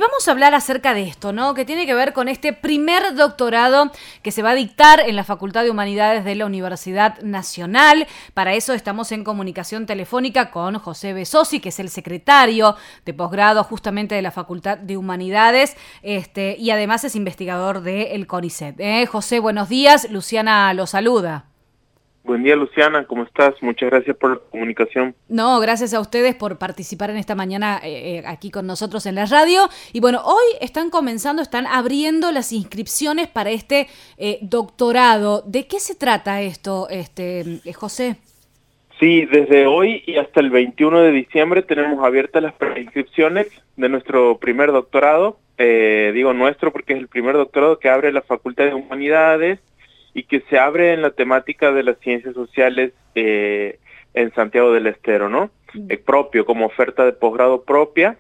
vamos a hablar acerca de esto, ¿no? Que tiene que ver con este primer doctorado que se va a dictar en la Facultad de Humanidades de la Universidad Nacional. Para eso estamos en comunicación telefónica con José Besosi, que es el secretario de posgrado justamente de la Facultad de Humanidades, y además es investigador del CONICET. José, buenos días. Luciana lo saluda. Buen día, Luciana, ¿cómo estás? Muchas gracias por la comunicación. No, gracias a ustedes por participar en esta mañana aquí con nosotros en la radio. Y bueno, hoy están abriendo las inscripciones para este doctorado. ¿De qué se trata esto, José? Sí, desde hoy y hasta el 21 de diciembre tenemos abiertas las preinscripciones de nuestro primer doctorado. Digo nuestro porque es el primer doctorado que abre la Facultad de Humanidades y que se abre en la temática de las ciencias sociales en Santiago del Estero, ¿no? Propio, como oferta de posgrado propia,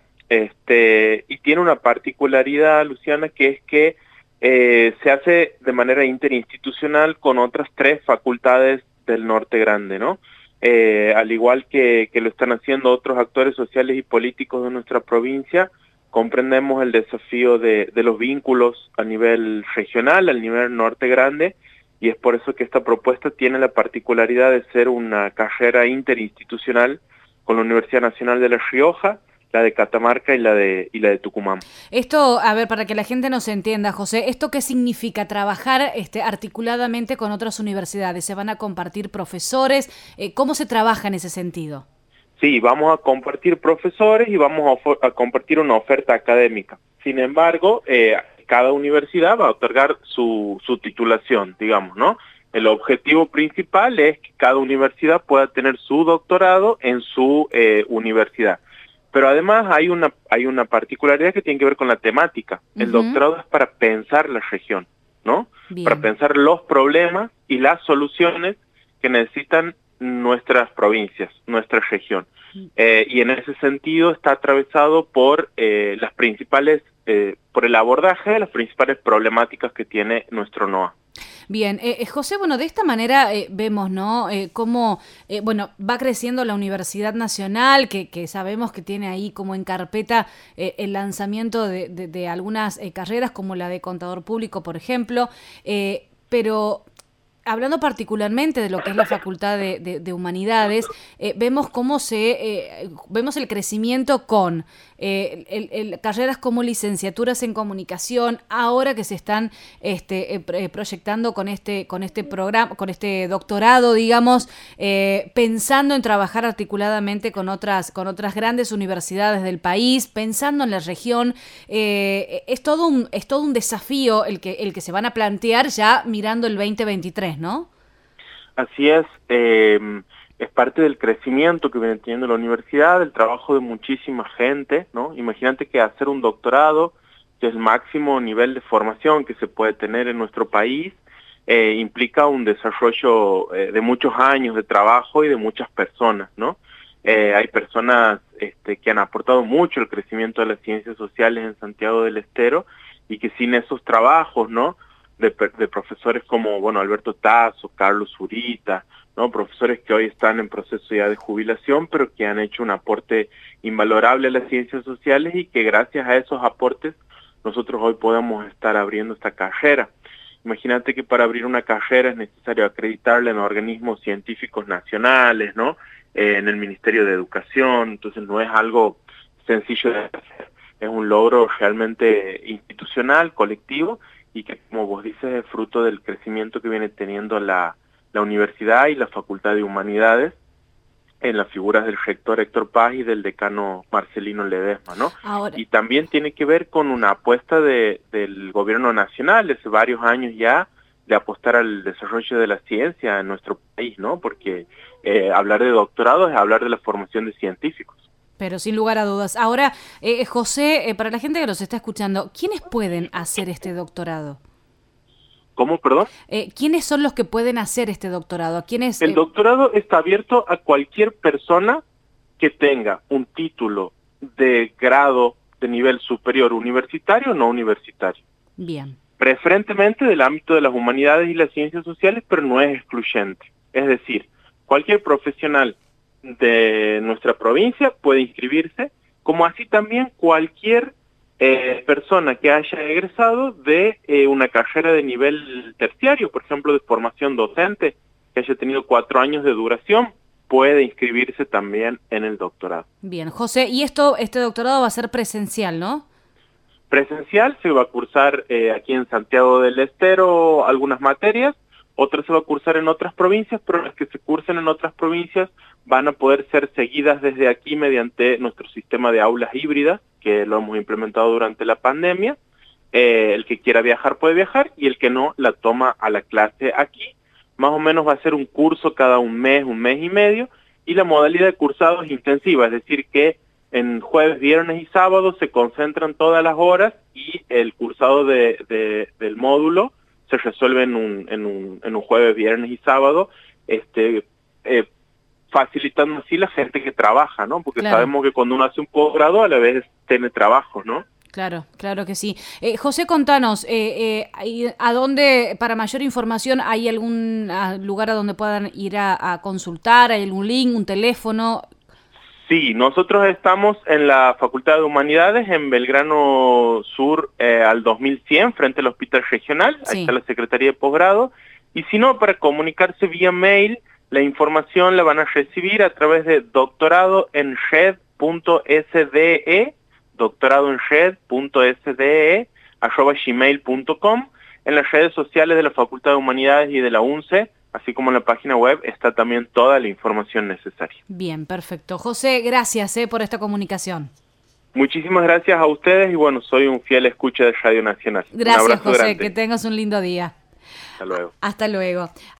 y tiene una particularidad, Luciana, que es que se hace de manera interinstitucional con otras 3 facultades del Norte Grande, ¿no? Al igual que lo están haciendo otros actores sociales y políticos de nuestra provincia, comprendemos el desafío de los vínculos a nivel regional, al nivel Norte Grande, y es por eso que esta propuesta tiene la particularidad de ser una carrera interinstitucional con la Universidad Nacional de La Rioja, la de Catamarca y la de Tucumán. Esto, a ver, para que la gente nos entienda, José, ¿esto qué significa? Trabajar articuladamente con otras universidades. ¿Se van a compartir profesores? ¿Cómo se trabaja en ese sentido? Sí, vamos a compartir profesores y vamos a compartir una oferta académica. Sin embargo, cada universidad va a otorgar su titulación, digamos, ¿no? El objetivo principal es que cada universidad pueda tener su doctorado en su universidad. Pero además hay una particularidad que tiene que ver con la temática. El doctorado es para pensar la región, ¿no? Bien. Para pensar los problemas y las soluciones que necesitan nuestras provincias, nuestra región. Y en ese sentido está atravesado por por el abordaje de las principales problemáticas que tiene nuestro NOA. Bien, José, bueno, de esta manera vemos, ¿no? Cómo, va creciendo la Universidad Nacional, que sabemos que tiene ahí como en carpeta el lanzamiento de algunas carreras, como la de contador público, por ejemplo, pero hablando particularmente de lo que es la Facultad de Humanidades, vemos cómo vemos el crecimiento con carreras como licenciaturas en comunicación, ahora que se están proyectando con este programa, con este doctorado, digamos, pensando en trabajar articuladamente con otras grandes universidades del país, pensando en la región. Es todo un desafío el que se van a plantear ya mirando el 2023, ¿no? Así es parte del crecimiento que viene teniendo la universidad, el trabajo de muchísima gente, ¿no? Imagínate que hacer un doctorado, que es el máximo nivel de formación que se puede tener en nuestro país, implica un desarrollo de muchos años de trabajo y de muchas personas, ¿no? Hay personas que han aportado mucho al crecimiento de las ciencias sociales en Santiago del Estero y que sin esos trabajos, ¿no? De profesores como, bueno, Alberto Tazo, Carlos Zurita, ¿no? Profesores que hoy están en proceso ya de jubilación, pero que han hecho un aporte invalorable a las ciencias sociales y que gracias a esos aportes nosotros hoy podemos estar abriendo esta carrera. Imagínate que para abrir una carrera es necesario acreditarla en organismos científicos nacionales, ¿no? En el Ministerio de Educación, entonces no es algo sencillo de hacer, es un logro realmente institucional, colectivo, y que, como vos dices, es fruto del crecimiento que viene teniendo la universidad y la Facultad de Humanidades en las figuras del rector Héctor Paz y del decano Marcelino Ledesma, ¿no? Ahora, y también tiene que ver con una apuesta del gobierno nacional hace varios años ya de apostar al desarrollo de la ciencia en nuestro país, ¿no? Porque hablar de doctorado es hablar de la formación de científicos. pero sin lugar a dudas. Ahora, José, para la gente que nos está escuchando, ¿quiénes pueden hacer este doctorado? ¿Cómo, perdón? ¿Quiénes son los que pueden hacer este doctorado? ¿Quiénes, El doctorado está abierto a cualquier persona que tenga un título de grado de nivel superior universitario o no universitario. Bien. Preferentemente del ámbito de las humanidades y las ciencias sociales, pero no es excluyente. Es decir, cualquier profesional de nuestra provincia puede inscribirse, como así también cualquier persona que haya egresado de una carrera de nivel terciario, por ejemplo, de formación docente, que haya tenido 4 años de duración, puede inscribirse también en el doctorado. Bien, José, y este doctorado va a ser presencial, ¿no? Presencial se va a cursar aquí en Santiago del Estero algunas materias, otras se va a cursar en otras provincias, pero las que se cursen en otras provincias van a poder ser seguidas desde aquí mediante nuestro sistema de aulas híbridas, que lo hemos implementado durante la pandemia. El que quiera viajar puede viajar y el que no la toma a la clase aquí. Más o menos va a ser un curso cada un mes y medio, y la modalidad de cursado es intensiva, es decir que en jueves, viernes y sábado se concentran todas las horas y el cursado del módulo se resuelve en un jueves, viernes y sábado, facilitando así la gente que trabaja, ¿no? Porque Claro. sabemos que cuando uno hace un posgrado a la vez tiene trabajo, ¿no? Claro, claro que sí. José, contanos, ¿a dónde, para mayor información, hay algún lugar a donde puedan ir a consultar? ¿Hay algún link, un teléfono? Sí, nosotros estamos en la Facultad de Humanidades, en Belgrano Sur, al 2100, frente al Hospital Regional. Sí. Ahí está la Secretaría de Posgrado. Y si no, para comunicarse vía mail, la información la van a recibir a través de doctoradoenred.sde, doctoradoenred.sde@gmail.com. En las redes sociales de la Facultad de Humanidades y de la UNCE, así como en la página web, está también toda la información necesaria. Bien, perfecto. José, gracias por esta comunicación. Muchísimas gracias a ustedes y bueno, soy un fiel escucha de Radio Nacional. Gracias, Un abrazo José, grande. que tengas un lindo día. Hasta luego. Hasta luego.